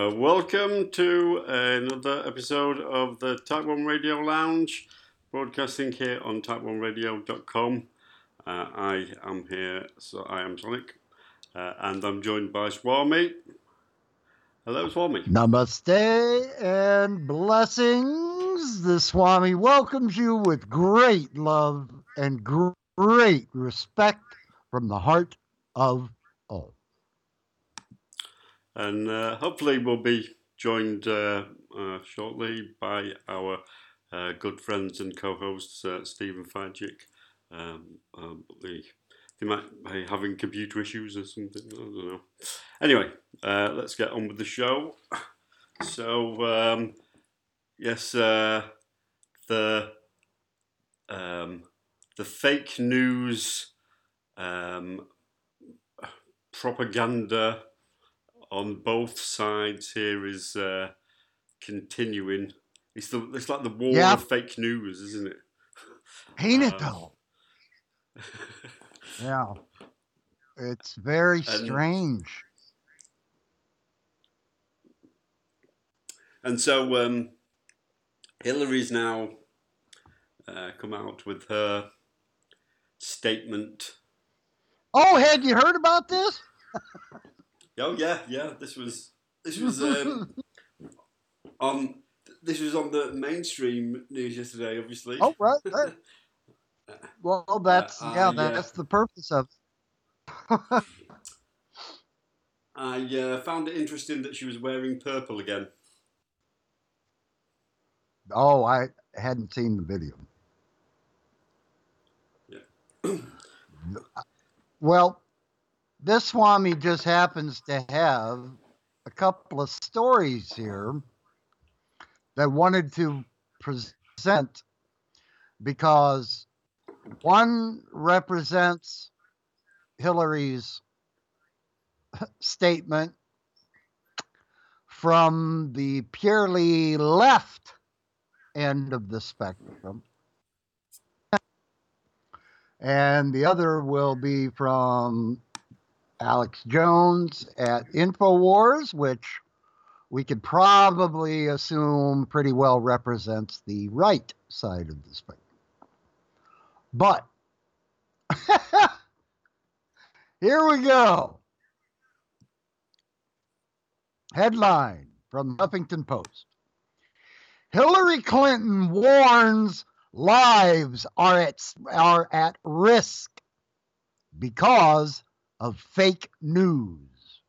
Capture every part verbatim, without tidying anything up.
Uh, welcome to another episode of the Type one Radio Lounge, broadcasting here on type one radio dot com. Uh, I am here, so I am Sonic, uh, and I'm joined by Swami. Hello, Swami. Namaste and blessings. The Swami welcomes you with great love and gr- great respect from the heart of all. And uh, hopefully we'll be joined uh, uh, shortly by our uh, good friends and co-hosts, uh, Stephen Fadjic. Um, um, they, they might be having computer issues or something, I don't know. Anyway, uh, let's get on with the show. So, um, yes, uh, the um, the fake news um, propaganda on both sides here is uh, continuing. It's the it's like the war Yeah. of fake news, isn't it? Ain't it Um, though? Yeah. It's very And- strange. And so um, Hillary's now uh, come out with her statement. Oh, had you heard about this? Oh yeah, yeah. This was this was um, on this was on the mainstream news yesterday. Obviously. Oh, right. right. Well, that's, Uh, yeah, uh, yeah. that's the purpose of it. I uh, found it interesting that she was wearing purple again. Oh, I hadn't seen the video. Yeah. Well, this Swami just happens to have a couple of stories here that I wanted to present because one represents Hillary's statement from the purely left end of the spectrum, and the other will be from Alex Jones at InfoWars, which we could probably assume pretty well represents the right side of the spectrum. But here we go. Headline from the Huffington Post. Hillary Clinton warns lives are at, are at risk because of fake news.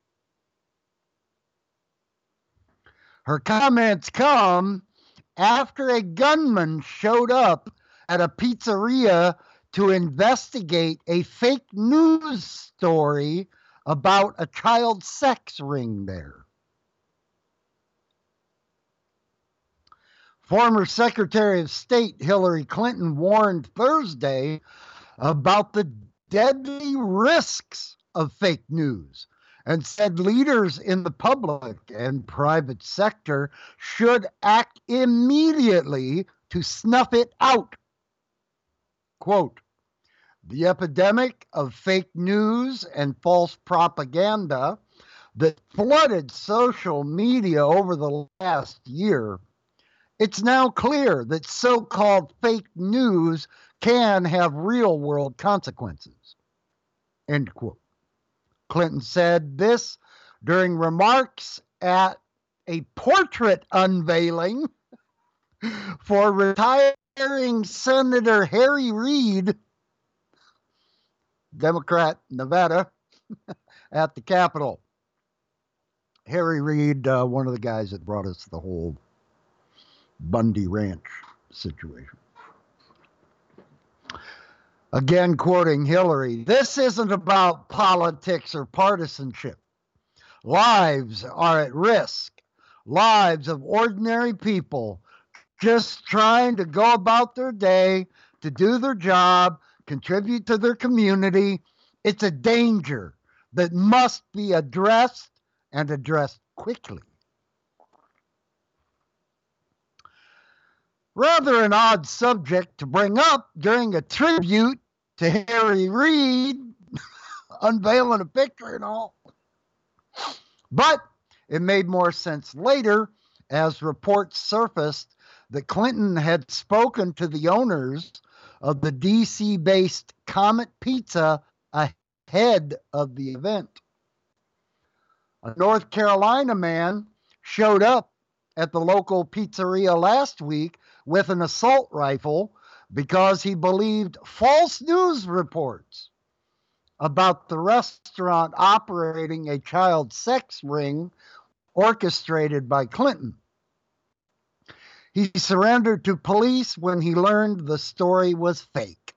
Her comments come after a gunman showed up at a pizzeria to investigate a fake news story about a child sex ring there. Former Secretary of State Hillary Clinton warned Thursday about the deadly risks of fake news and said leaders in the public and private sector should act immediately to snuff it out. Quote, the epidemic of fake news and false propaganda that flooded social media over the last year, it's now clear that so-called fake news can have real-world consequences. End quote. Clinton said this during remarks at a portrait unveiling for retiring Senator Harry Reid, Democrat, Nevada, at the Capitol. Harry Reid, uh, one of the guys that brought us the whole Bundy Ranch situation. Again, quoting Hillary, this isn't about politics or partisanship. Lives are at risk. Lives of ordinary people just trying to go about their day, to do their job, contribute to their community. It's a danger that must be addressed and addressed quickly. Rather an odd subject to bring up during a tribute to Harry Reid, unveiling a picture and all. But It made more sense later as reports surfaced that Clinton had spoken to the owners of the D C-based Comet Pizza ahead of the event. A North Carolina man showed up at the local pizzeria last week with an assault rifle because he believed false news reports about the restaurant operating a child sex ring orchestrated by Clinton. He surrendered to police when he learned the story was fake.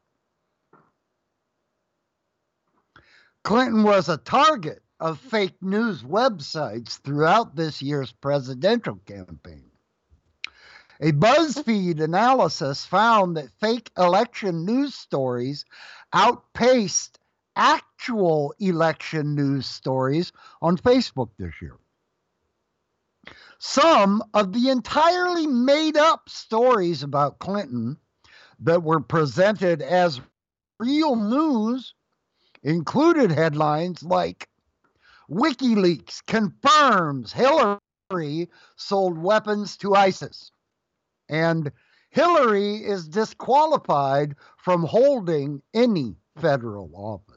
Clinton was a target of fake news websites throughout this year's presidential campaign. A BuzzFeed analysis found that fake election news stories outpaced actual election news stories on Facebook this year. Some of the entirely made up stories about Clinton that were presented as real news included headlines like WikiLeaks confirms Hillary sold weapons to ISIS, and Hillary is disqualified from holding any federal office.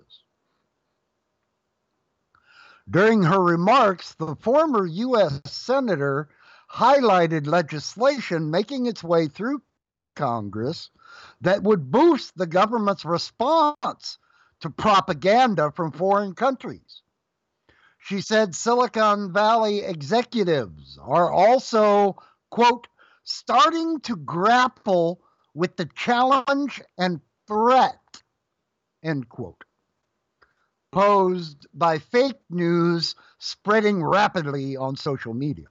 During her remarks, the former U S Senator highlighted legislation making its way through Congress that would boost the government's response to propaganda from foreign countries. She said Silicon Valley executives are also, quote, starting to grapple with the challenge and threat, end quote, posed by fake news spreading rapidly on social media.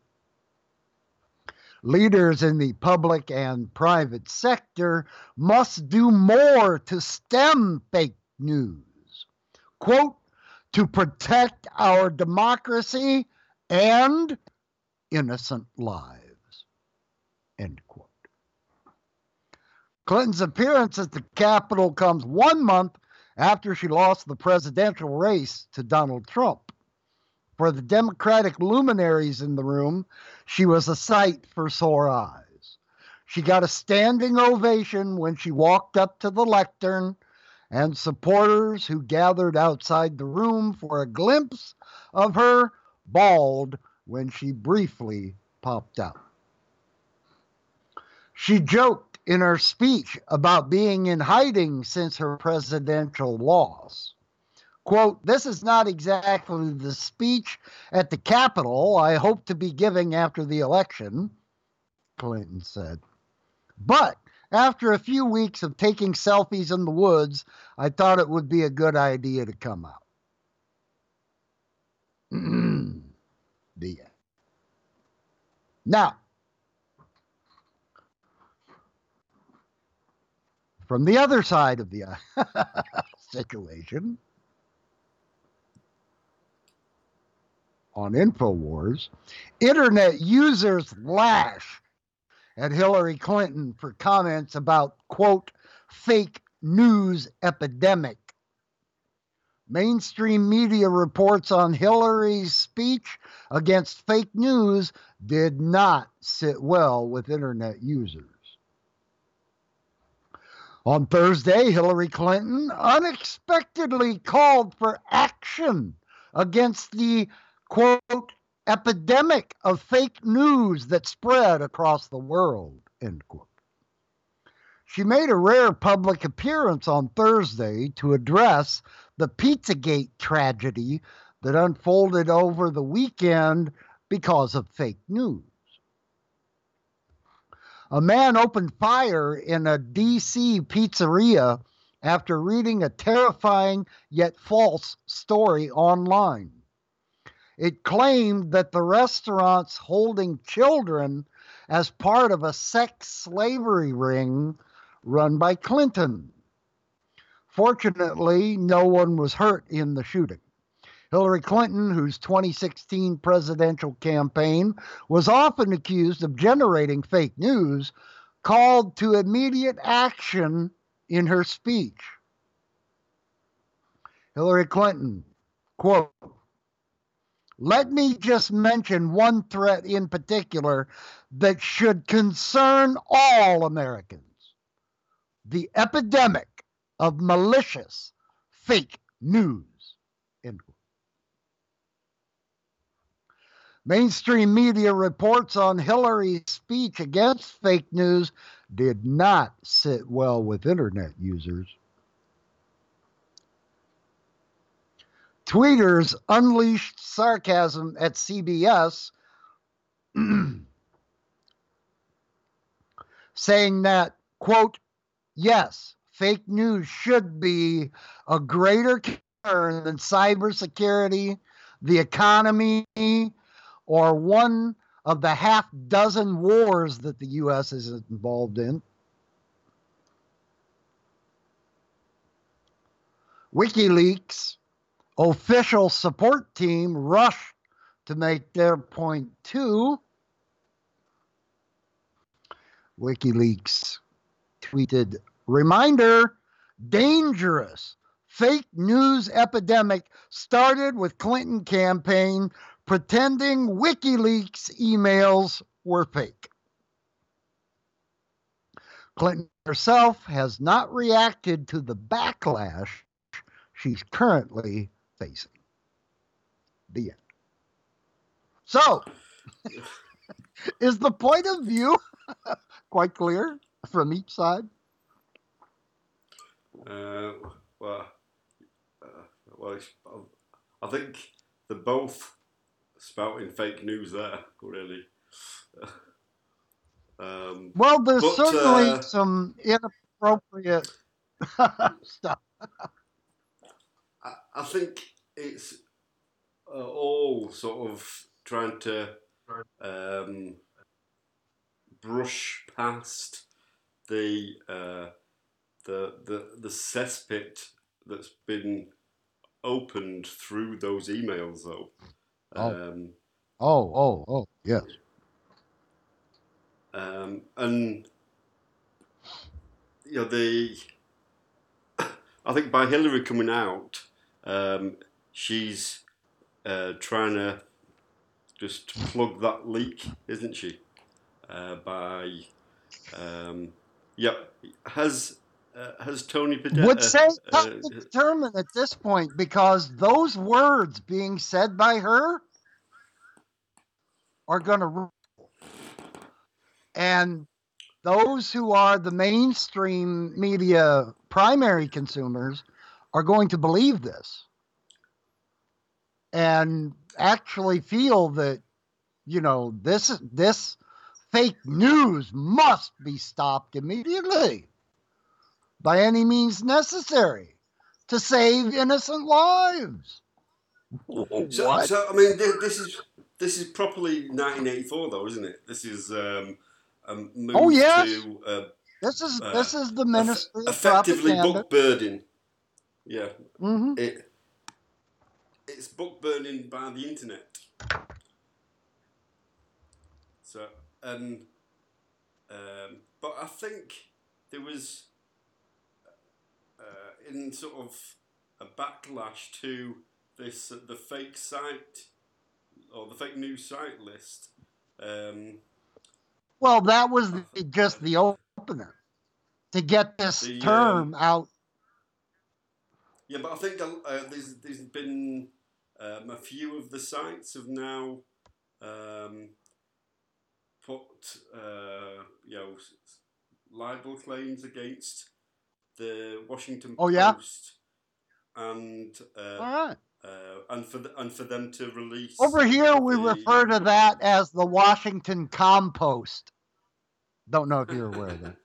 Leaders in the public and private sector must do more to stem fake news, quote, to protect our democracy and innocent lives, end quote. Clinton's appearance at the Capitol comes one month after she lost the presidential race to Donald Trump. For the Democratic luminaries in the room, she was a sight for sore eyes. She got a standing ovation when she walked up to the lectern, and supporters who gathered outside the room for a glimpse of her bawled when she briefly popped out. She joked in her speech about being in hiding since her presidential loss. Quote, "This is not exactly the speech at the Capitol I hope to be giving after the election," Clinton said. "But after a few weeks of taking selfies in the woods, I thought it would be a good idea to come out." The end. Now, from the other side of the situation, on InfoWars, internet users lash at Hillary Clinton for comments about, quote, fake news epidemic. Mainstream media reports on Hillary's speech against fake news did not sit well with internet users. On Thursday, Hillary Clinton unexpectedly called for action against the, quote, epidemic of fake news that spread across the world, end quote. She made a rare public appearance on Thursday to address the Pizzagate tragedy that unfolded over the weekend because of fake news. A man opened fire in a D C pizzeria after reading a terrifying yet false story online. It claimed that the restaurant's holding children as part of a sex slavery ring run by Clinton. Fortunately, no one was hurt in the shooting. Hillary Clinton, whose twenty sixteen presidential campaign was often accused of generating fake news, called to immediate action in her speech. Hillary Clinton, quote, Let me just mention one threat in particular that should concern all Americans: the epidemic of malicious fake news. End quote. Mainstream media reports on Hillary's speech against fake news did not sit well with internet users. Tweeters unleashed sarcasm at C B S, saying that, quote, yes, fake news should be a greater concern than cybersecurity, the economy, or one of the half dozen wars that the U S is involved in. WikiLeaks official support team rushed to make their point too. WikiLeaks tweeted, reminder, dangerous fake news epidemic started with Clinton campaign pretending WikiLeaks emails were fake. Clinton herself has not reacted to the backlash she's currently facing. The end. So, is the point of view quite clear from each side? Uh, well, uh, well, I think they're both spouting fake news there, really. Um, well, there's but, certainly uh, some inappropriate stuff. I, I think it's uh, all sort of trying to um, brush past the uh, the the the cesspit that's been opened through those emails, though. Oh, Um, oh, oh, oh, yes. Um, and you know, the I think by Hillary coming out, um, she's uh, trying to just plug that leak, isn't she? Uh, by um, yeah, has uh, has Tony Podesta Would say uh, tough to determine at this point, because those words being said by her are going to rule. And those who are the mainstream media primary consumers are going to believe this and actually feel that, you know, this this fake news must be stopped immediately by any means necessary to save innocent lives. So, What? so I mean, this is this is properly nineteen eighty-four, though, isn't it? This is um, a move Oh, yes. to uh, This is uh, this is the Ministry eff- of effectively Propaganda. book burning. Yeah, Mm-hmm. it it's book burning by the internet. So and um, but I think there was uh, in sort of a backlash to this uh, the fake site or the fake news site list. Um, Well, that was the, just the opener to get this the, term um, out. Yeah, but I think uh, there's there's been um, a few of the sites have now um, put uh, you know libel claims against the Washington Oh, yeah? Post, and uh, All right. uh, and for the, and for them to release Over here, we the- refer to that as the Washington Compost. Don't know if you're aware of that.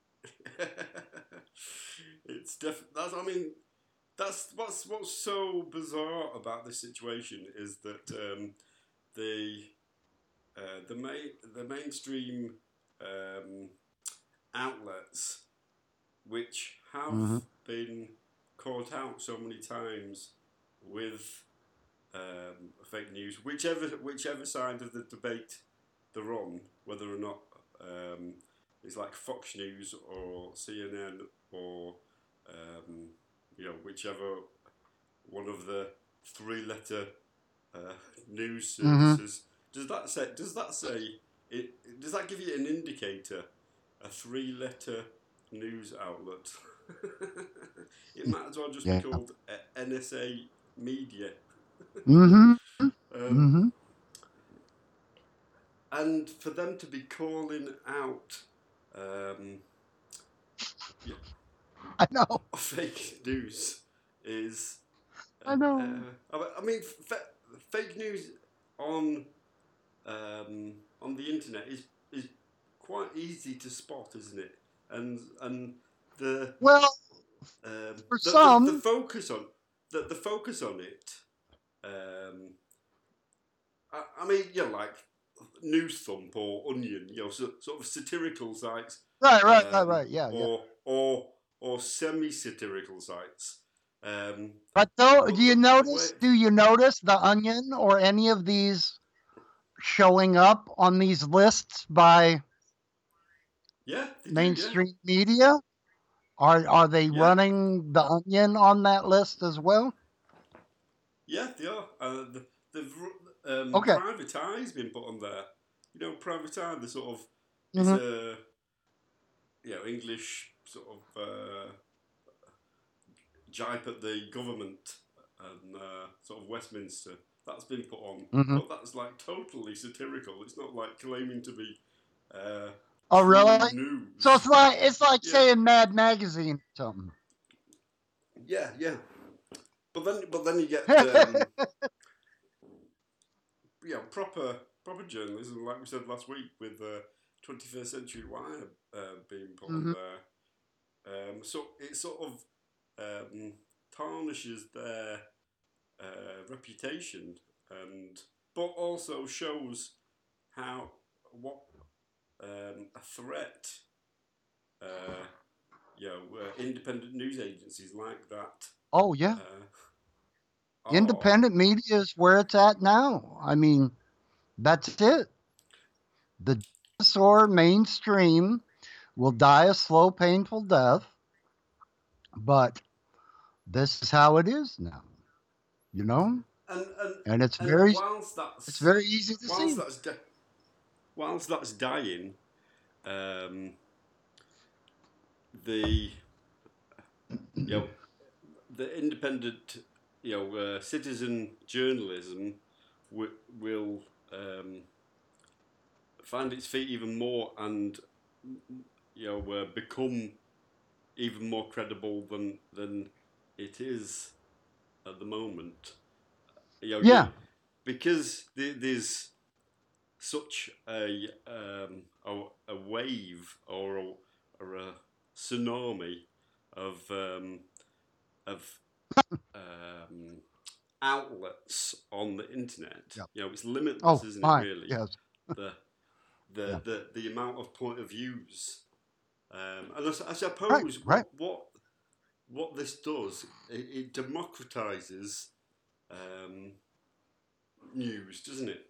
It's def- that's I mean that's what's what's so bizarre about this situation is that um, the uh, the main the mainstream um, outlets which have Mm-hmm. been caught out so many times with um, fake news, whichever whichever side of the debate they're on, whether or not um, it's like Fox News or C N N or um, you know whichever one of the three-letter uh, news Mm-hmm. services. Does that say? Does that say? It, does that give you an indicator? A three-letter news outlet. It might as well just be Yeah. called uh, N S A Media. Mm-hmm. um, Mm-hmm. and for them to be calling out, um, yeah, I know. fake news is. Uh, I know. uh, I mean, fa- fake news on um, on the internet is is quite easy to spot, isn't it? And and the Well, um, for the, the the some, focus on the the focus on it. Um, I, I mean, you know, like News Thump or Onion, you know, so, sort of satirical sites, right, right, right, um, right. Yeah, yeah. or or or semi-satirical sites. Um, But though, do but you the the way, notice? Do you notice the Onion or any of these showing up on these lists by yeah, they do, yeah, mainstream media? Are are they yeah, running the Onion on that list as well? yeah, they are. Uh, the, they've um, Okay. Private Eye's been put on there. You know, Private Eye, the sort of it's Mm-hmm. a you know English sort of uh, jipe at the government and uh, sort of Westminster. That's been put on, Mm-hmm. but that's like totally satirical. It's not like claiming to be uh, Oh, true really? So news. it's like it's like Yeah, saying Mad Magazine or something. yeah, yeah. But then, but then you get um, you know proper proper journalism, like we said last week with uh, twenty-first Century Wire uh, being put on Mm-hmm. there. Um, so it sort of um, tarnishes their uh, reputation, and but also shows how what um, a threat uh, you know uh, independent news agencies like that Oh yeah. uh, are. Independent media is where it's at now. I mean, that's it. The dinosaur mainstream will die a slow, painful death, but this is how it is now, you know? And and And it's and very whilst it's that's very easy to whilst see. that's di- whilst that's dying, um, the you know the independent you know uh, citizen journalism w- will um, find its feet even more and you know uh, become even more credible than than it is at the moment. You know, you, Yeah. because the, there's such a um, a, a wave or a, or a tsunami of um, of um, outlets on the internet. Yeah. You know, it's limitless, Oh, isn't it? my. Really, Yes. the the Yeah. the, the amount of point of views, um, and I, I Right. suppose Right. what what what this does, it, it democratizes um, news, doesn't it?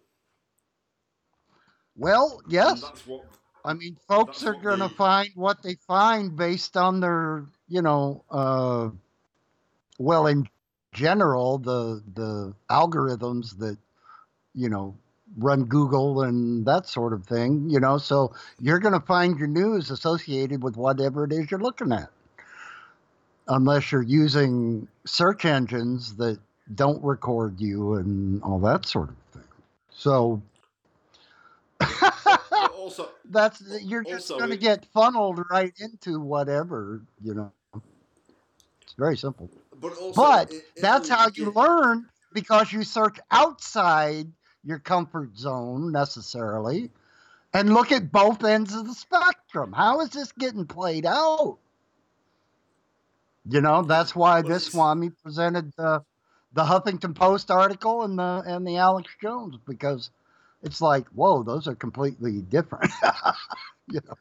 Well, And yes. that's what I mean, folks that's are what going to the find what they find based on their, you know, uh, well, in general, the the algorithms that, you know, run Google and that sort of thing, you know, so you're going to find your news associated with whatever it is you're looking at, unless you're using search engines that don't record you and all that sort of thing. So but but also that's you're just also going to it get funneled right into whatever, you know. It's very simple. but also But it, that's it'll how you get learn because you search outside your comfort zone necessarily and look at both ends of the spectrum. How is this getting played out? You know, yeah. that's why Well, this it's Swami presented the the Huffington Post article and the and the Alex Jones because it's like, whoa, those are completely different. you know.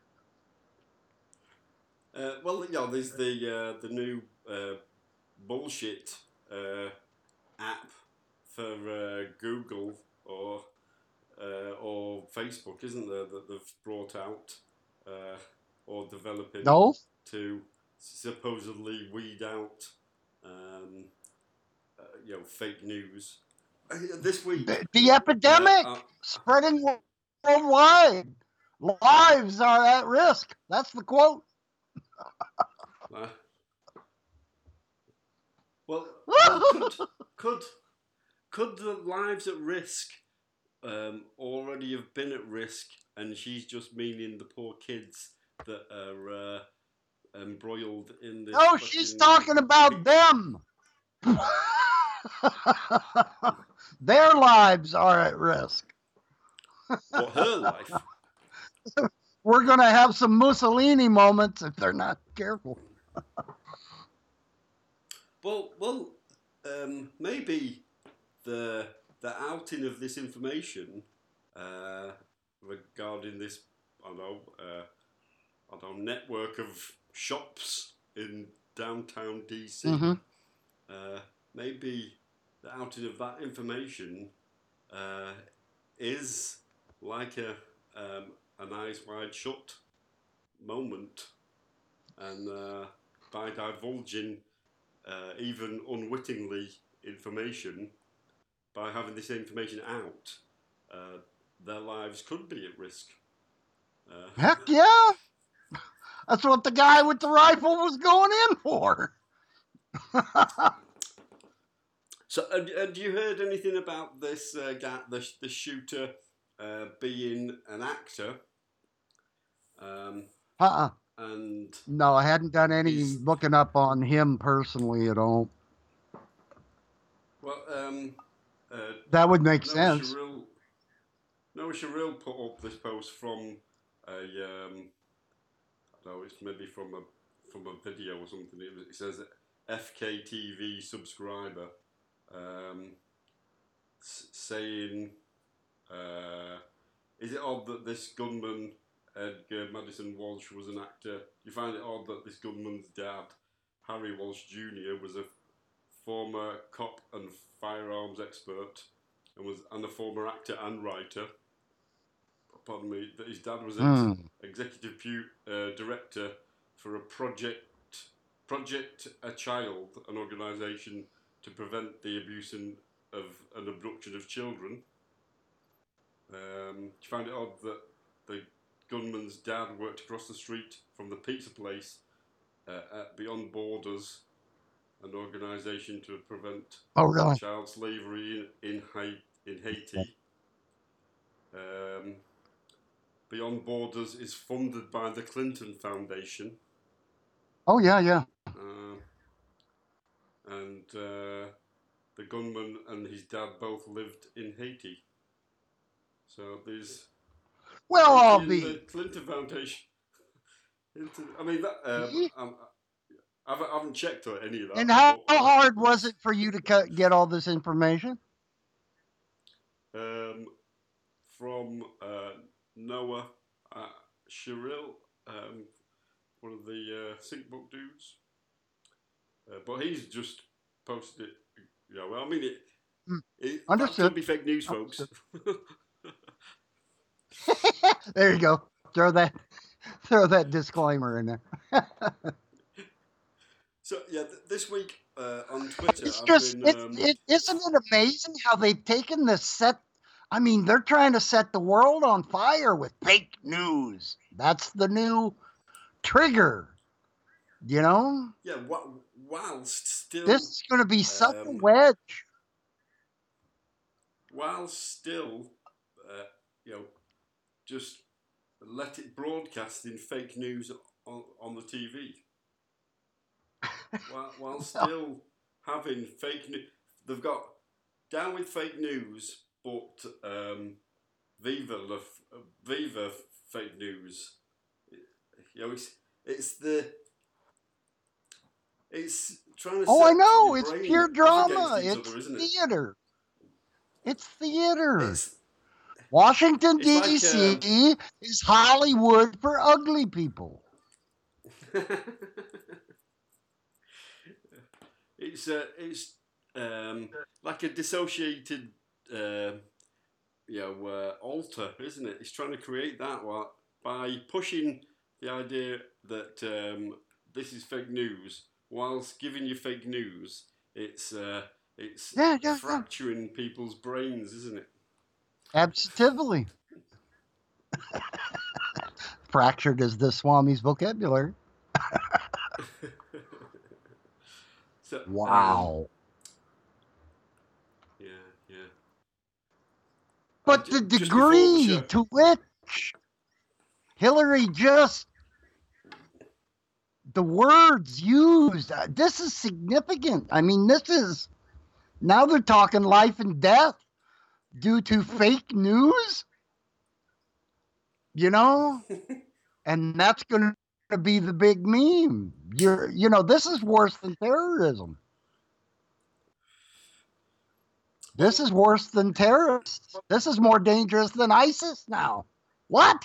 uh, well, you know, there's the uh, the new uh, bullshit uh, app for uh, Google or uh, or Facebook, isn't there, that they've brought out uh, or developing No? to supposedly weed out um, uh, you know fake news. this week. The, the epidemic uh, uh, spreading worldwide. Lives are at risk. That's the quote. uh, well, well could, could could the lives at risk um, already have been at risk, and she's just meaning the poor kids that are uh, embroiled in this? No, she's talking about them. Their lives are at risk. But her life. We're going to have some Mussolini moments if they're not careful. well, well, um, maybe the the outing of this information uh, regarding this, I don't know, uh, I don't know, network of shops in downtown D C. Mm-hmm. Uh, maybe the outing of that information uh, is like a um, an eyes wide shut moment, and uh, by divulging uh, even unwittingly information, by having this information out, uh, their lives could be at risk. Uh, Heck yeah! That's what the guy with the rifle was going in for. So, had, had you heard anything about this uh, guy, the, the shooter, uh, being an actor? Um, uh-uh. And no, I hadn't done any looking up on him personally at all. Well, um, uh, that would make Noah sense. Sherrill, Noah Sherrill put up this post from a, um, I don't know, it's maybe from a from a video or something. It, was, it says F K T V subscriber um, s- saying, uh, "Is it odd that this gunman, Edgar Madison Walsh, was an actor? Do you find it odd that this gunman's dad, Harry Walsh Junior, was a former cop and firearms expert, and was and a former actor and writer? Pardon me. That his dad was mm. ex- executive pu- uh, director for a project, Project A Child, an organisation to prevent the abuse and, of and abduction of children. Um, do you find it odd that the gunman's dad worked across the street from the pizza place uh, at Beyond Borders, an organisation to prevent oh, really? child slavery in in, ha- in Haiti? Um, Beyond Borders is funded by the Clinton Foundation. Oh, yeah, yeah. Uh, and uh, the gunman and his dad both lived in Haiti. So there's well, Haiti I'll and be the Clinton Foundation. I mean, that, um, I'm, I haven't checked on any of that. And how, but, how hard was it for you to cut, get all this information? Um, from uh, Noah uh, Sherrill, um, one of the uh, Sync Book dudes. Uh, but he's just posted it. Yeah, well, I mean, it, mm. it Understood. That could be fake news, folks. There you go. Throw that, throw that disclaimer in there. So yeah, th- this week uh, on Twitter, it's I've just, been. it's, Um, it, isn't it amazing how they've taken the set? I mean, they're trying to set the world on fire with fake news. That's the new trigger, you know? Yeah, wh- whilst still. This is going to be such um, a wedge. Whilst still, uh, you know, just let it broadcast in fake news on, on the T V. while, while still having fake news. They've got down with fake news, but um, Viva, the, Viva fake news. You know, it's, it's the... It's trying to Oh, I set know. your It's brain pure off drama. against each It's other, isn't it? theater. It's theater. It's, Washington, it's like, D C um, is Hollywood for ugly people. it's uh, it's um, like a dissociated, uh, you know, uh, alter, isn't it? It's trying to create that what by pushing the idea that um, this is fake news, whilst giving you fake news. It's uh, It's Yeah, yeah, yeah. fracturing people's brains, isn't it? Absolutely. Fractured is the Swami's vocabulary. so, Wow. Um, yeah, yeah. But j- the just before the degree show, to which Hillary just, the words used, uh, this is significant. I mean, this is, now they're talking life and death due to fake news, you know? And that's going to be the big meme. You're, you know, this is worse than terrorism. This well, is worse than terrorists. This is more dangerous than ISIS now. What?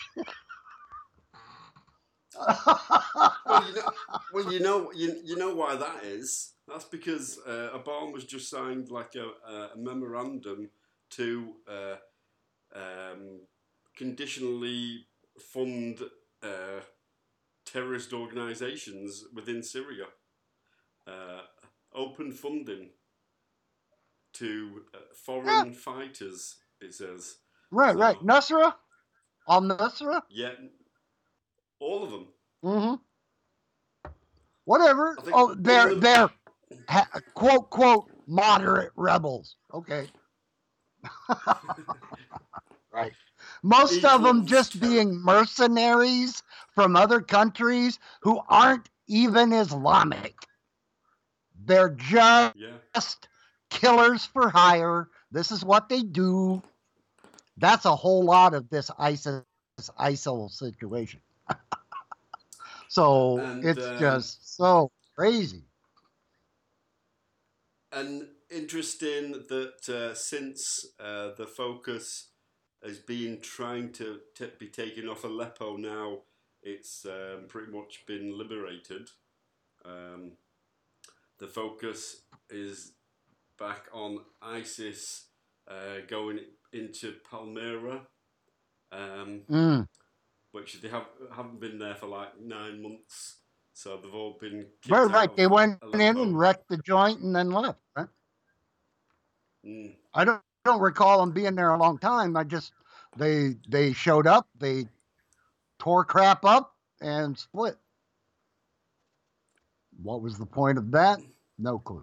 well, you know, well, you know, you, you know why that is. That's because uh, Obama's just signed like a, a memorandum to uh, um, conditionally fund uh, terrorist organisations within Syria. Uh, open funding to uh, Yeah, foreign fighters, it says. right, right. So, Nusra? Al Nusra? yeah, all of them. Mm-hmm. Whatever. I think Oh, one of they're, them. they're, ha, quote, quote, moderate rebels. Okay. Right. Most of them Equals just terror. being mercenaries from other countries who aren't even Islamic. They're just Yeah. killers for hire. This is what they do. That's a whole lot of this ISIS ISIL situation. So And it's um, just so crazy. and interesting that uh, since uh, the focus has been trying to t- be taken off Aleppo, now it's um, pretty much been liberated. Um, the focus is back on ISIS uh, going into Palmyra, um, Mm. which they have, haven't been there for like nine months. So they've all been kicked Right, out right. of They went in Aleppo. and wrecked the joint and then left. Right? Mm. I don't don't recall them being there a long time. I just they they showed up, they tore crap up and split. What was the point of that? No clue.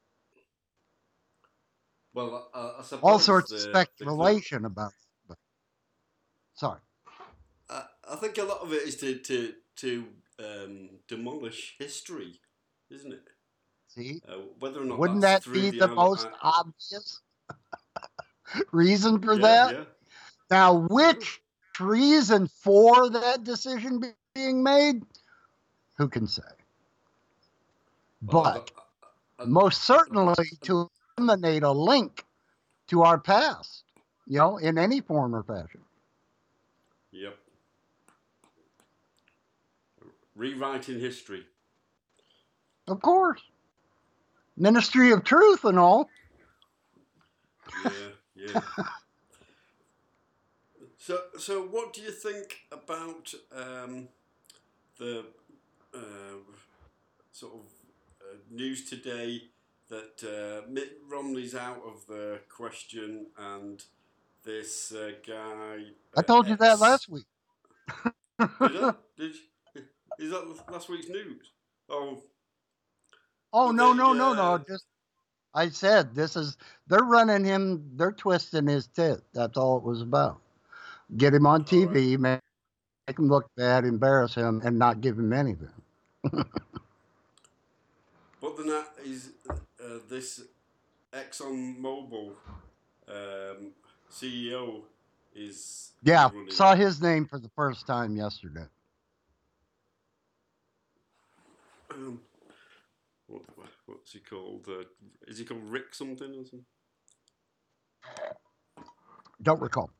Well, uh, I suppose All sorts of the, the clue. speculation about it. But, sorry. I, I think a lot of it is to to to um, demolish history, isn't it? See? Uh, whether or not Wouldn't that's that through be the the Isle of, most obvious reason for yeah, that? yeah, Now, yeah. which reason for that decision being made? Who can say? Well, I, But I, I, most certainly I, to eliminate a link to our past, you know, in any form or fashion. yep. Rewriting history. Of course. Ministry of Truth and all. Yeah, yeah. So, so what do you think about um, the uh, sort of uh, news today that uh, Mitt Romney's out of the question and this uh, guy I uh, told you that X last week. did I? Did you, is that last week's news? Oh, Oh, well, no, no, they no, uh, no. Just, I said, this is, they're running him, they're twisting his tit. That's all it was about. Get him on all right. T V, make, make him look bad, embarrass him, and not give him anything. But then that is uh, this Exxon Mobil um, C E O is is Yeah, running. saw his name for the first time yesterday. Um, what, what's he called? Uh, is he called Rick something or something? Don't recall.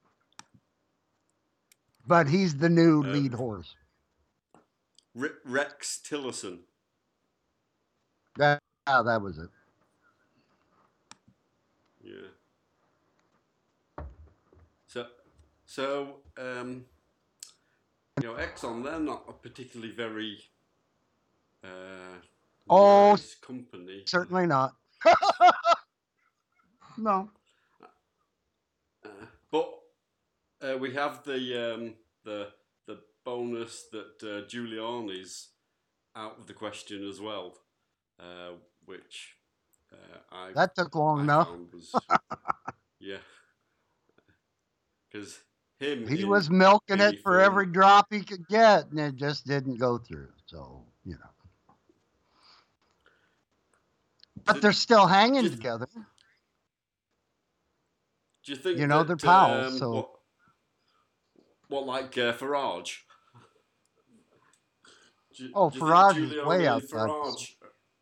But he's the new Uh, lead horse. Rick, Rex Tillerson. That, ah, that was it. Yeah. So, so um, you know, Exxon, they're not a particularly very uh, Oh, nice company. certainly not. no. Uh, but uh, we have the um, the the bonus that uh, Giuliani's out of the question as well, uh, which uh, I That took long I enough. found was yeah, because him He in was milking any it for form, every drop he could get, and it just didn't go through. So, you know. But So they're still hanging do you, together. do you think You know, they're that pals. um, So, what what like uh, Farage? Do, you- oh, do you think Farage is way Giuliani and outside. Farage?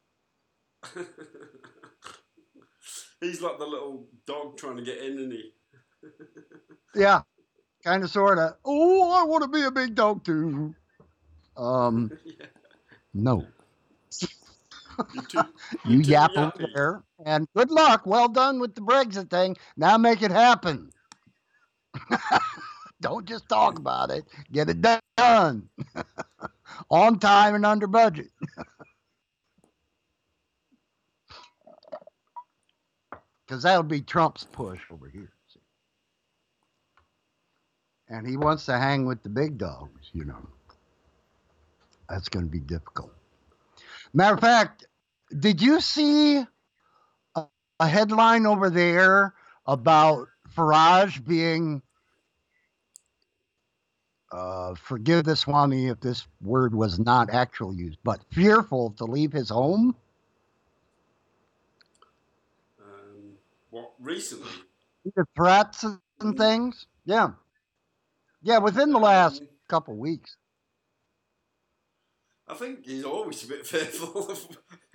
He's like the little dog trying to get in, isn't he? Yeah, kind of, sort of. Oh, I want to be a big dog too. Um, Yeah. no. You're too, You you're too yap over yappy. there, and good luck. Well done with the Brexit thing. Now make it happen. Don't just talk about it. Get it done on time and under budget. Because that would be Trump's push over here. See? And he wants to hang with the big dogs, you know. That's going to be difficult. Matter of fact, did you see a, a headline over there about Farage being, uh, forgive this, Swami, if this word was not actually used, but fearful to leave his home? Um, what recently? The threats and things? Yeah. Yeah, within the last Um, couple weeks. I think he's always a bit fearful of.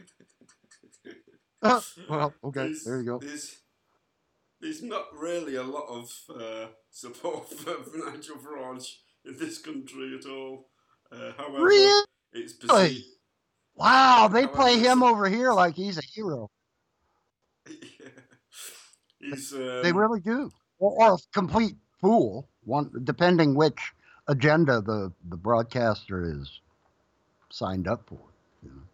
Uh, well, okay, there's, there you go. There's, there's not really a lot of uh, support for Nigel Farage in this country at all. Uh, however, Really? it's perceived. Wow, they however, play him it's- over here like he's a hero. Yeah. He's, They um, really do. Or, or a complete fool, one depending which agenda the, the broadcaster is signed up for. You know?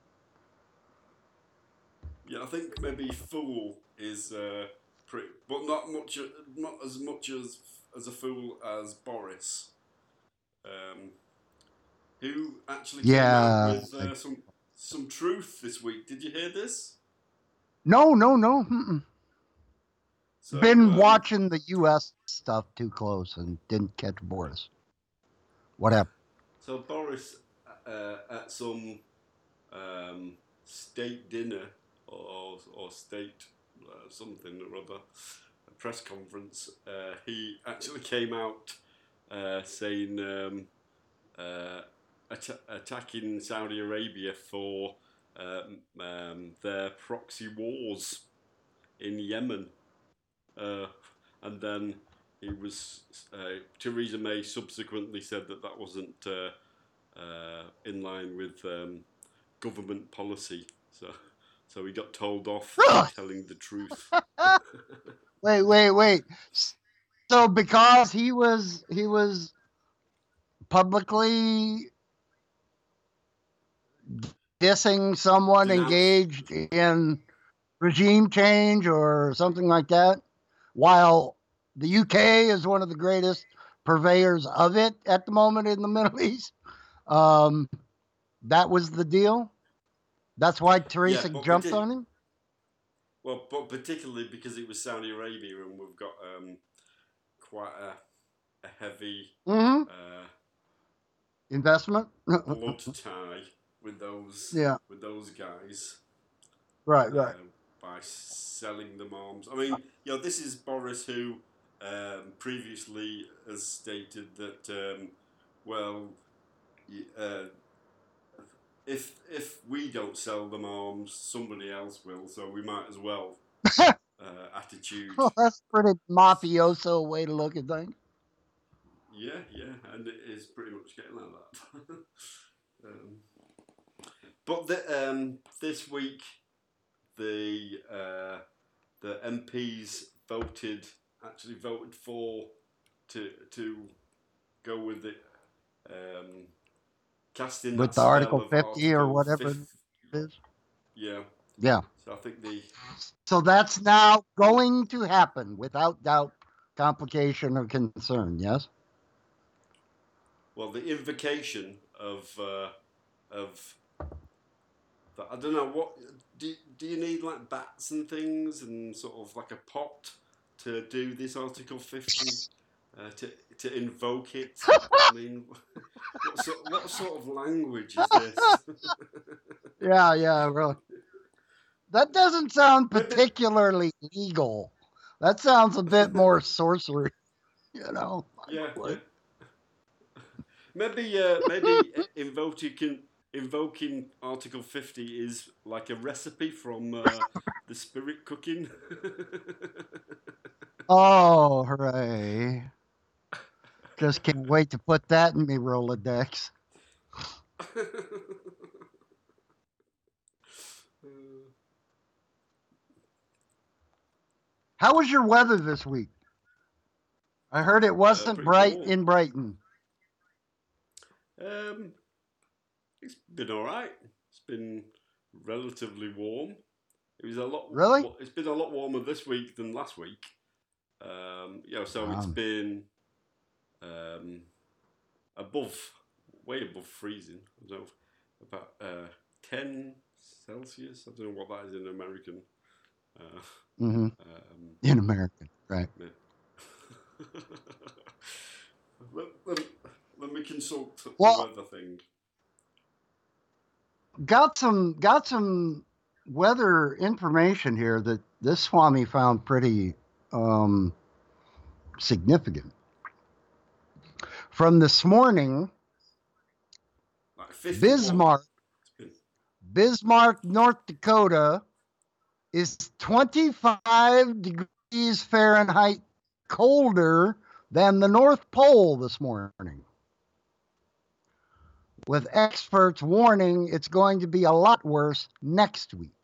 yeah, I think maybe fool is uh, pretty, but not much, not as much as as a fool as Boris, um, who actually came Yeah. out with uh, some some truth this week. Did you hear this? No, no, no. Mm-mm. So, Been um, watching the U S stuff too close and didn't catch Boris. What happened? So Boris, uh, at some um, state dinner or or state uh, something or other, a press conference, uh, he actually came out uh, saying um, uh, at- attacking Saudi Arabia for um, um, their proxy wars in Yemen, uh, and then he was uh, Theresa May subsequently said that that wasn't uh, uh, in line with um, government policy, so so he got told off for Really? telling the truth. Wait, wait, wait. So because he was he was publicly dissing someone Denounced. engaged in regime change or something like that, while the U K is one of the greatest purveyors of it at the moment in the Middle East. Um, that was the deal. That's why Theresa Yeah, but jumped partic- on him. Well, but particularly because it was Saudi Arabia, and we've got um, quite a, a heavy Mm-hmm. uh, Investment. blood tie with those Yeah. with those guys. Right, right. Uh, by selling them arms. I mean, you know, this is Boris who um, previously has stated that, um, well, uh, if if we don't sell them arms, somebody else will, so we might as well. uh, attitude. Well, that's a pretty mafioso way to look at things. Yeah, yeah, and it is pretty much getting like that. um, but the, um, this week, the uh, the M Ps voted actually voted for to to go with it, um, casting With that the spell Article of fifty or Article whatever fifty. it is. Yeah. Yeah. So I think the So that's now going to happen without doubt, complication, or concern. Yes. well the invocation of uh, of the, I don't know what do do you need like bats and things and sort of like a pot to do this Article fifty uh, to to invoke it? I mean, what sort what sort of language is this? Yeah, yeah, really. That doesn't sound maybe, particularly legal. That sounds a bit more sorcery, you know. yeah, yeah. Maybe uh, maybe invoking invoking Article fifty is like a recipe from uh, the spirit cooking. Oh, hooray. Just can't wait to put that in me Rolodex. How was your weather this week? I heard it wasn't uh, bright warm. in Brighton. Um, it's been all right. It's been relatively warm. It was a lot. Really? It's been a lot warmer this week than last week. Um, you know, so um, it's been um, above, way above freezing. I don't know, about uh, ten Celsius. I don't know what that is in American. Uh, mm-hmm. um, in American, right? Yeah. let, let, let me consult well, the weather thing. Got some got some weather information here that this Swami found pretty um, significant. From this morning, like Bismarck, Bismarck, North Dakota, is twenty-five degrees Fahrenheit colder than the North Pole this morning, with experts warning it's going to be a lot worse next week.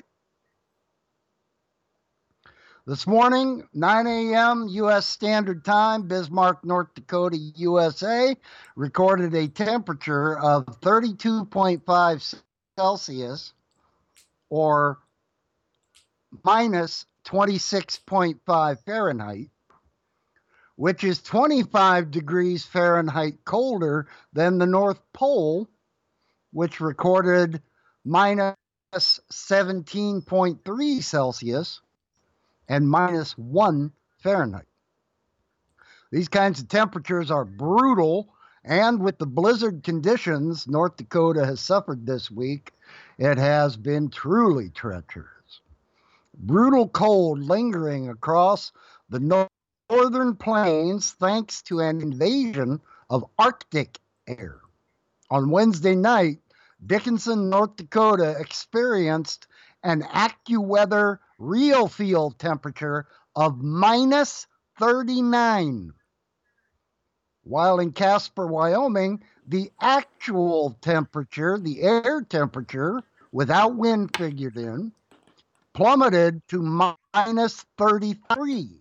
This morning, nine a.m. U S Standard Time, Bismarck, North Dakota, U S A, recorded a temperature of thirty-two point five Celsius, or minus twenty-six point five Fahrenheit, which is twenty-five degrees Fahrenheit colder than the North Pole, which recorded minus seventeen point three Celsius and minus one Fahrenheit. These kinds of temperatures are brutal, and with the blizzard conditions North Dakota has suffered this week, it has been truly treacherous. Brutal cold lingering across the northern plains thanks to an invasion of Arctic air. On Wednesday night, Dickinson, North Dakota experienced an AccuWeather real field temperature of minus thirty-nine. While in Casper, Wyoming, the actual temperature, the air temperature, without wind figured in, plummeted to minus thirty-three.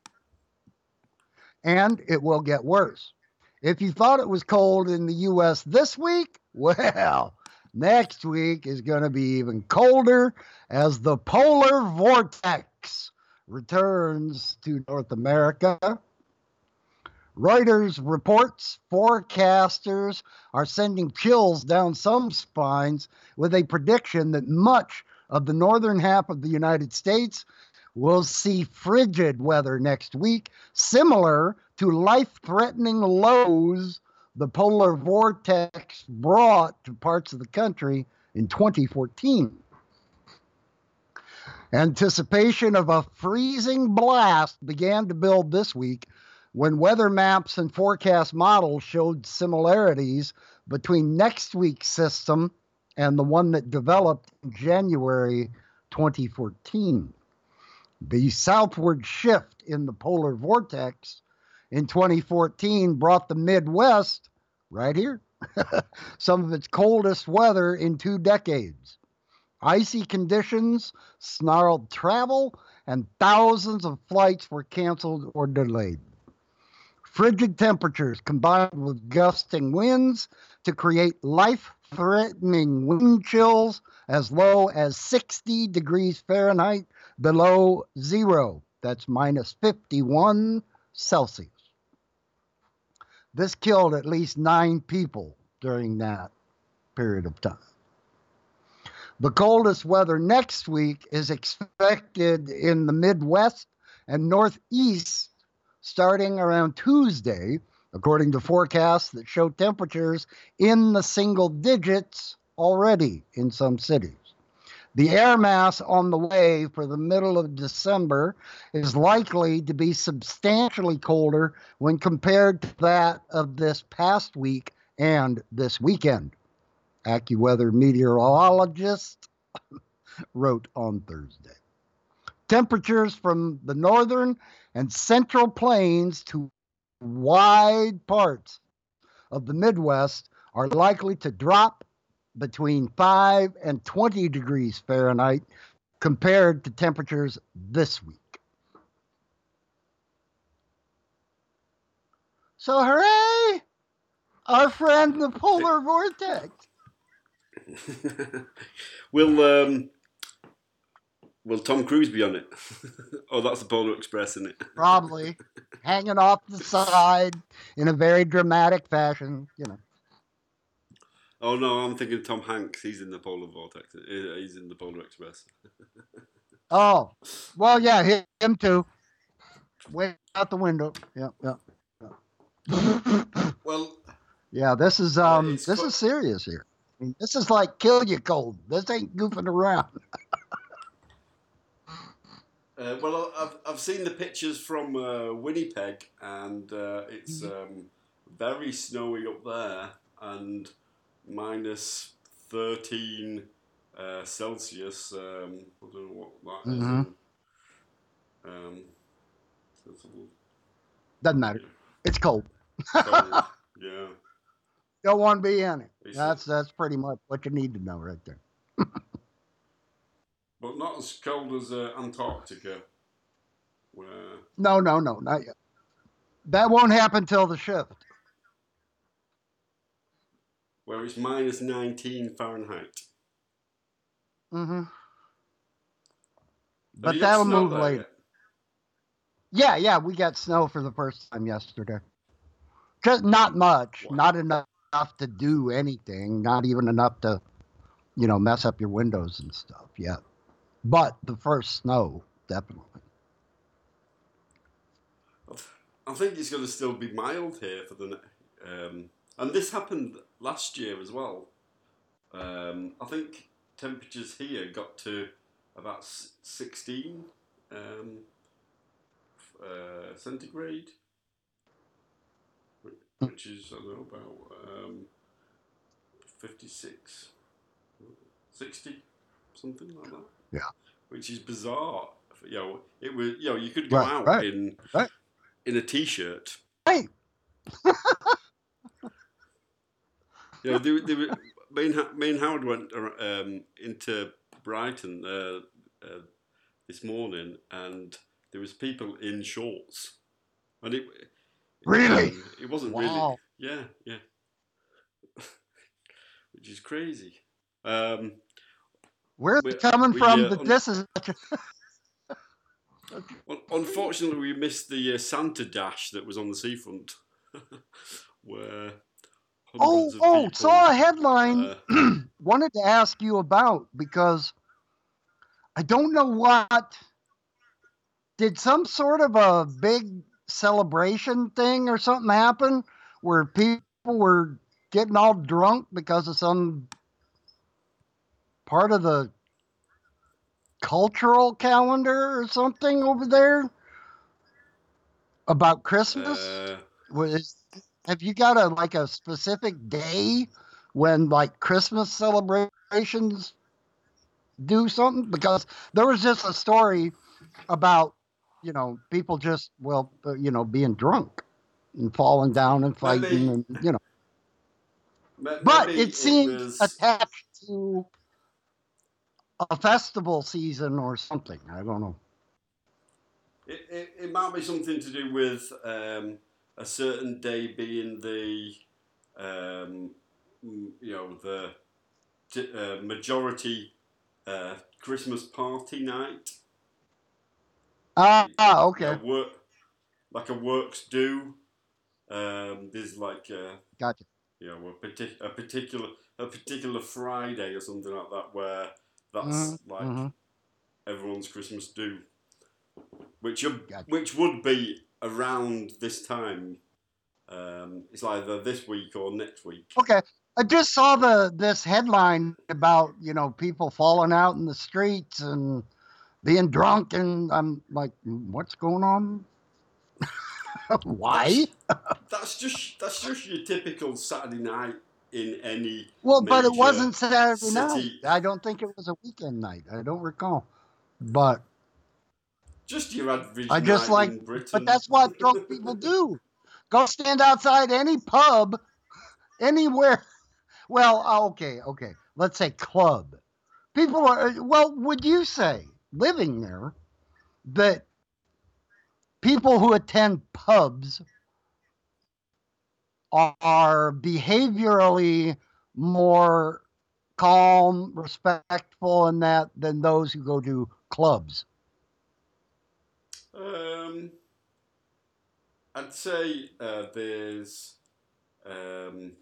And it will get worse. If you thought it was cold in the U S this week, well, next week is going to be even colder as the polar vortex returns to North America. Reuters reports forecasters are sending chills down some spines with a prediction that much of the northern half of the United States will see frigid weather next week, similar to life-threatening lows the polar vortex brought to parts of the country in twenty fourteen. Anticipation of a freezing blast began to build this week when weather maps and forecast models showed similarities between next week's system and the one that developed in January twenty fourteen. The southward shift in the polar vortex in twenty fourteen brought the Midwest, right here, some of its coldest weather in two decades. Icy conditions snarled travel, and thousands of flights were canceled or delayed. Frigid temperatures combined with gusting winds to create life threatening wind chills as low as sixty degrees Fahrenheit below zero. That's minus fifty-one Celsius. This killed at least nine people during that period of time. The coldest weather next week is expected in the Midwest and Northeast starting around Tuesday, according to forecasts that show temperatures in the single digits already in some cities. The air mass on the way for the middle of December is likely to be substantially colder when compared to that of this past week and this weekend, AccuWeather meteorologist wrote on Thursday. Temperatures from the northern and central plains to wide parts of the Midwest are likely to drop between five and twenty degrees Fahrenheit compared to temperatures this week. So hooray! Our friend the polar vortex. will um, will Tom Cruise be on it? Oh, that's the Polar Express, isn't it? Probably. Hanging off the side in a very dramatic fashion, you know. Oh no, I'm thinking Tom Hanks. He's in the Polar Vortex. He's in the Polar Express. Oh, well, yeah, him too. Way out the window. Yeah, yeah. yeah. Well, yeah, this is um, uh, this fu- is serious here. I mean, this is like kill you cold. This ain't goofing around. uh, well, I've I've seen the pictures from uh, Winnipeg, and uh, it's um, very snowy up there, and minus thirteen uh, Celsius. Um, I don't know what that mm-hmm. is. Um, Doesn't matter. Yeah. It's cold. cold. Yeah. Don't want to be in it. It's that's that's pretty much what you need to know right there. But not as cold as uh, Antarctica. Where... No, no, no, not yet. That won't happen till the shift. Where it's minus nineteen Fahrenheit. Mm-hmm. But that'll move later. Yet? Yeah, yeah, we got snow for the first time yesterday. Just not much, wow. Not enough to do anything, not even enough to, you know, mess up your windows and stuff yet. But the first snow, definitely. I think it's going to still be mild here for the, um, and this happened last year as well. Um, I think temperatures here got to about sixteen um, uh, centigrade, which is, I don't know, about um, fifty-six, sixty, something like that. Yeah. Which is bizarre. You know, it was, you know, you could go right, out right, in right. in a t-shirt. Hey. You know, they, they were, me, and, me and Howard went um, into Brighton uh, uh, this morning, and there was people in shorts, and it really um, it wasn't wow. really yeah yeah, which is crazy. Um, Where's it coming we, from uh, that un- this is? Unfortunately, we missed the uh, Santa dash that was on the seafront, where. Oh, oh! People, saw a headline. Uh, wanted to ask you about because I don't know what. Did some sort of a big celebration thing or something happen where people were getting all drunk because of some part of the cultural calendar or something over there about Christmas? Uh, Was have you got a like a specific day when like Christmas celebrations do something? Because there was just a story about, you know, people just, well, uh, you know, being drunk and falling down and fighting maybe, and, you know. Maybe but it seems it was... attached to a festival season or something. I don't know. It, it, it might be something to do with um, a certain day being the, um, you know, the t- uh, majority uh, Christmas party night. Ah, ah, okay. A work, like a works do. Um, there's like a, Gotcha. you know a, partic- a particular a particular Friday or something like that where Mm-hmm. that's like Mm-hmm. everyone's Christmas do, which are, Gotcha. which would be around this time. Um, it's either this week or next week. Okay. I just saw the this headline about, you know, people falling out in the streets and being drunk, and I'm like, what's going on? Why? That's, that's just that's just your typical Saturday night in any Well, but it major wasn't Saturday night. city. I don't think it was a weekend night. I don't recall. But Just your average I just night like, in Britain. but that's what drunk people do. Go stand outside any pub, anywhere. Well, okay, okay. Let's say club. People are, well, would you say, living there, that people who attend pubs are behaviorally more calm, respectful, and that than those who go to clubs? Um, I'd say uh, there's um,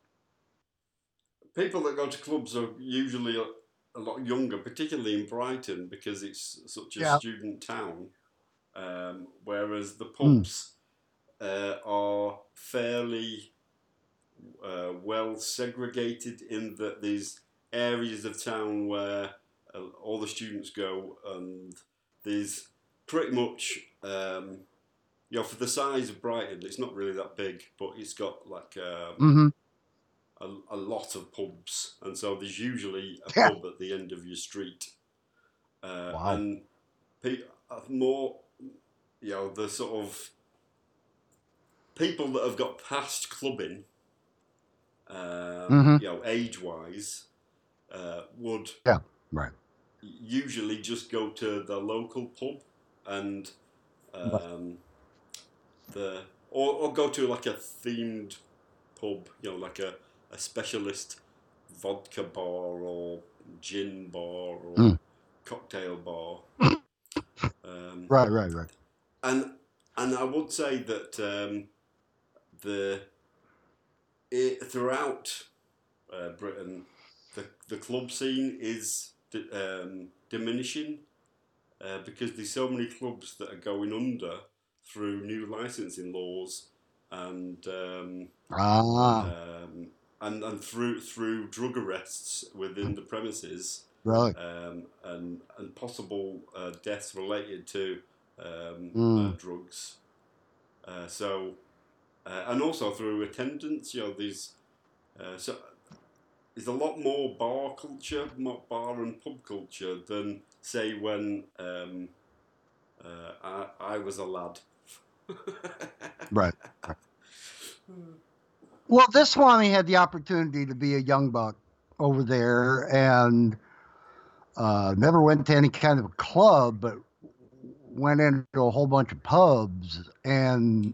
people that go to clubs are usually a, a lot younger, particularly in Brighton because it's such a Yeah. student town. Um, whereas the pubs mm. uh, are fairly uh, well segregated in that there's areas of town where uh, all the students go, and there's pretty much, um, you know, for the size of Brighton, it's not really that big, but it's got like um, Mm-hmm. a, a lot of pubs, and so there's usually a Yeah. pub at the end of your street, uh, Wow. and pe- more, you know, the sort of people that have got past clubbing, um, Mm-hmm. you know, age-wise, uh, would Yeah, right. usually just go to the local pub and um, the or, or go to like a themed pub, you know, like a, a specialist vodka bar or gin bar or Mm. cocktail bar. um, Right, right, right. And and I would say that um, the it, throughout uh, Britain, the the club scene is di- um, diminishing uh, because there's so many clubs that are going under through new licensing laws and um, Ah, um, and and through through drug arrests within the premises, really? um, and and possible uh, deaths related to um, Mm. uh, drugs. Uh, so uh, and also through attendance, you know, these uh, so there's a lot more bar culture, more bar and pub culture than say when um, uh, I, I was a lad. Right. Right. Well, this Swami had the opportunity to be a young buck over there and uh, never went to any kind of a club, but went into a whole bunch of pubs and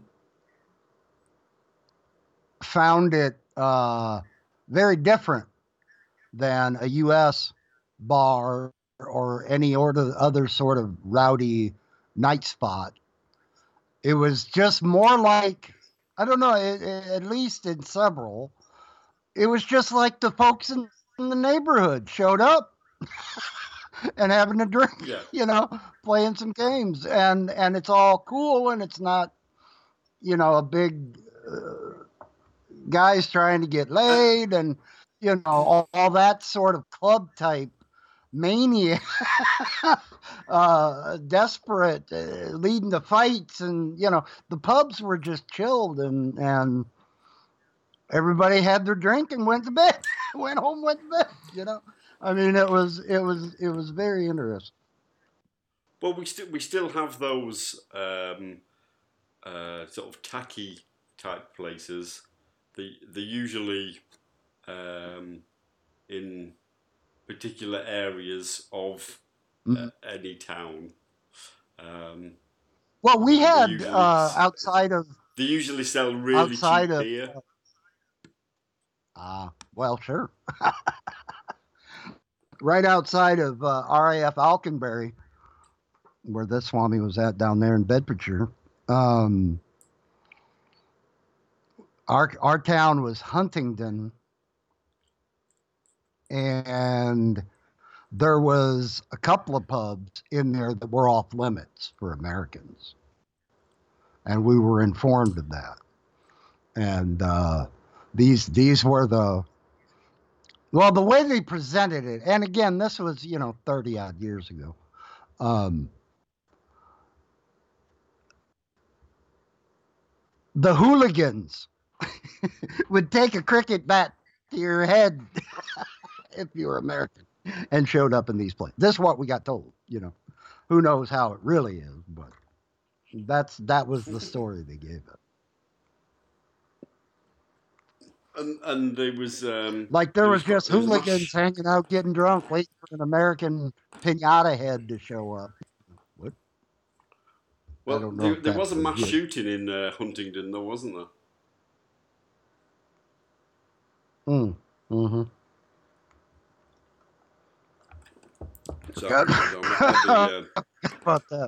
found it uh, very different than a U S bar or any order, other sort of rowdy night spot. It was just more like, I don't know, it, it, at least in several, it was just like the folks in, in the neighborhood showed up and having a drink, Yeah. you know, playing some games, and and it's all cool, and it's not, you know, a big uh, guys trying to get laid, and you know, all, all that sort of club type mania, uh, desperate, uh, leading to fights, and you know, the pubs were just chilled, and and everybody had their drink and went to bed, went home, went to bed. You know, I mean, it was it was it was very interesting. Well, we still we still have those um, uh, sort of tacky type places. They they usually um, in particular areas of uh, Mhm. any town. Um, Well, we they had usually uh, outside of they usually sell really outside cheap of beer. ah, well, sure. right outside of uh, R A F Alconbury, where this Swami was at down there in Bedfordshire. Um, our our town was Huntingdon, and there was a couple of pubs in there that were off limits for Americans, and we were informed of that. And uh, these these were the well the way they presented it. And again, this was you know thirty odd years ago. Um, the hooligans would take a cricket bat to your head if you were American and showed up in these places. This is what we got told. You know, who knows how it really is, but that's that was the story they gave it. And and there was um, like there was, was just hooligans much... hanging out, getting drunk, waiting for an American pinata head to show up. What? Well, there, there was a mass good. shooting in uh, Huntingdon, though, wasn't there? Mm. Mm-hmm. So, so the, uh... about that.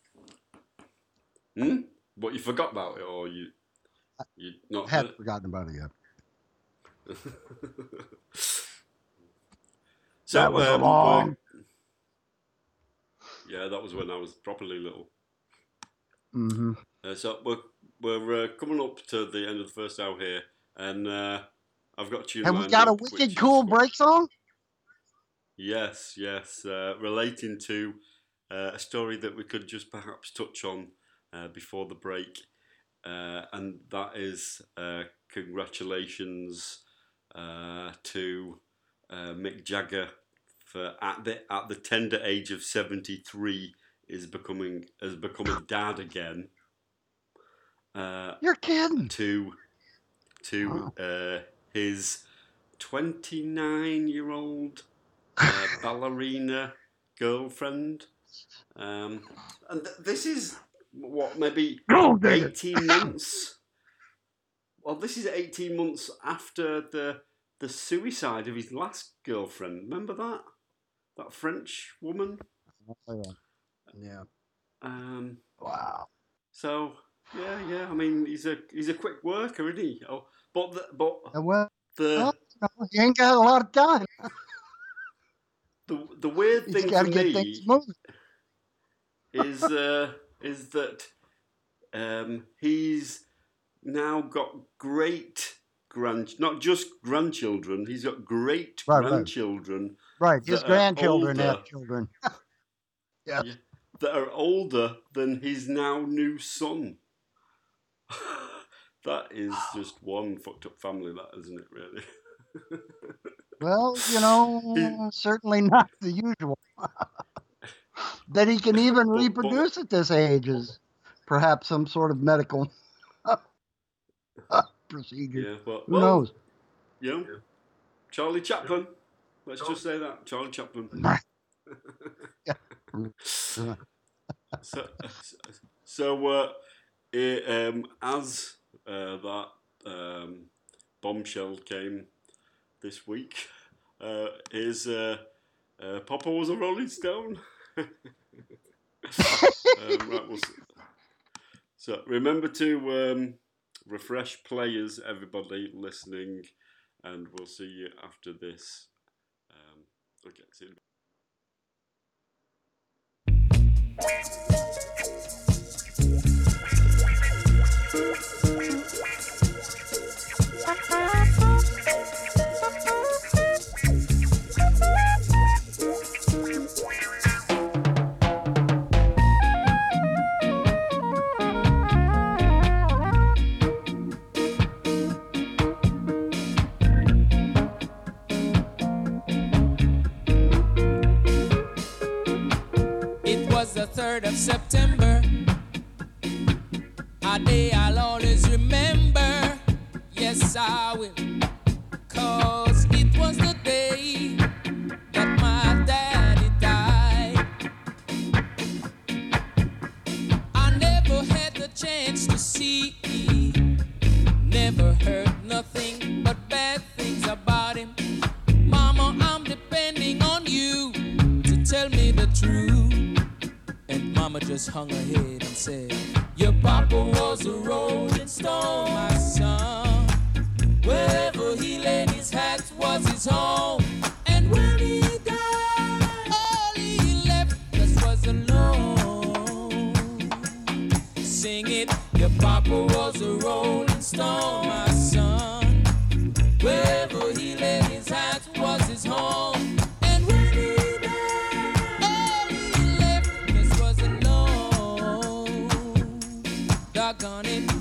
Hmm? What, you forgot about it, or you you not? I haven't forgotten about it yet. So that was um, a long. Yeah, that was when I was properly little. Mm-hmm. Uh, so we're we're uh, coming up to the end of the first hour here, and uh, I've got you. And we got a wicked cool break song. Yes, yes, uh, relating to uh, a story that we could just perhaps touch on uh, before the break, uh, and that is uh, congratulations uh, to uh, Mick Jagger for at the at the tender age of seventy-three is becoming has become a dad again. Uh, You're kidding. To to wow. uh, his twenty-nine year old. Uh, ballerina girlfriend, um, and th- this is what maybe oh, eighteen months. Well, this is eighteen months after the the suicide of his last girlfriend. Remember that that French woman? Yeah. Um. Wow. So yeah, yeah. I mean, he's a he's a quick worker, isn't he? Oh, but the, but well, the well, he ain't got a lot of time. The the weird He's thing gotta for get me things moving. is uh, is that um, he's now got great grand not just grandchildren. He's got great right, grandchildren. Right, right. His grandchildren older, have children. yeah. yeah, that are older than his now new son. That is just one fucked up family, that isn't it? Really. Well, you know, certainly not the usual. That he can even but, reproduce but, at this age is perhaps some sort of medical procedure. Yeah, but, Who well, knows? You know, Charlie Chaplin. Let's just say that. Charlie Chaplin. so, so uh, it, um, as uh, that um, bombshell came this week, uh, is uh, uh, Papa was a Rolling Stone. um, right, we'll so remember to um, refresh players, everybody listening, and we'll see you after this. Um, okay, see you. third of September, a day I'll always remember. Yes, I will, 'cause it was the day that my daddy died. I never had the chance to see, never heard nothing but bad things about him. Mama, I'm depending on you. Mama just hung her head and said, your papa was a rolling stone, my son. Wherever he laid his hat was his home. And when he died, all he left us was alone. Sing it, your papa was a rolling stone, my son. Wherever he laid his hat was his home. And when he died, all he left us was alone. Doggone it.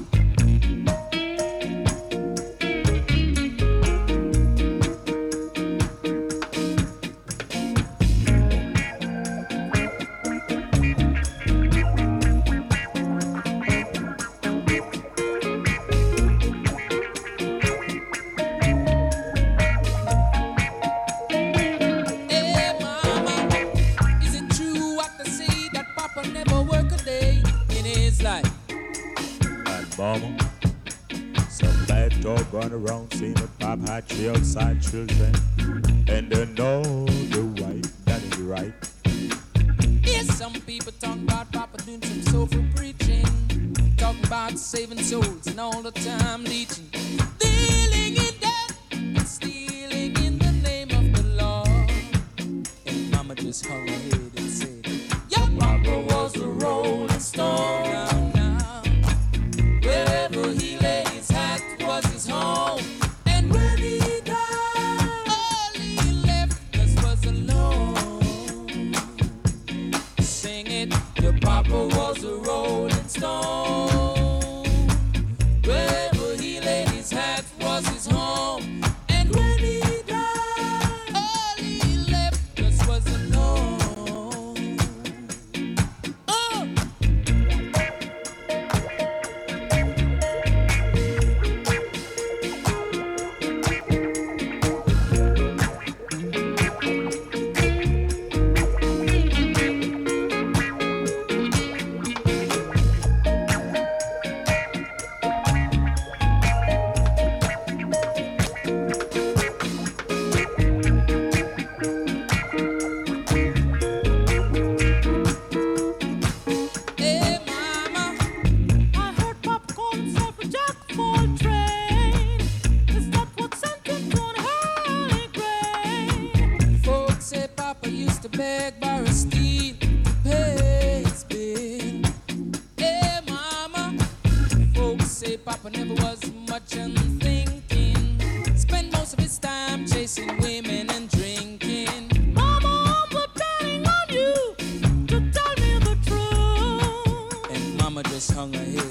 Mama, some bad dog run around saying that Pop had three outside children, and they know the right, that is right. Yes, some people talk about Papa doing some soulful preaching, talking about saving souls and all the time leeching, dealing in death and stealing in the name of the Lord. And Mama just hung her head and said, your Papa was a rolling stone. Now, now, wherever he lay his hat was his home. And when he died, all he left us was alone. Sing it, your Papa was a rolling stone. Wherever he laid his hat was his home. And when he died, all he left us was alone. Oh! Hey, Mama, I heard Papa called himself a jack of all trades. Is that what sent him to an early grave? folks say Papa used to beg, borrow, steal to pay his bill. Hey, Mama, folks say Papa never was much on thinking. Spent most of his time chasing women and drinking. Mama, I'm depending on you to tell me the truth. And Mama just hung her head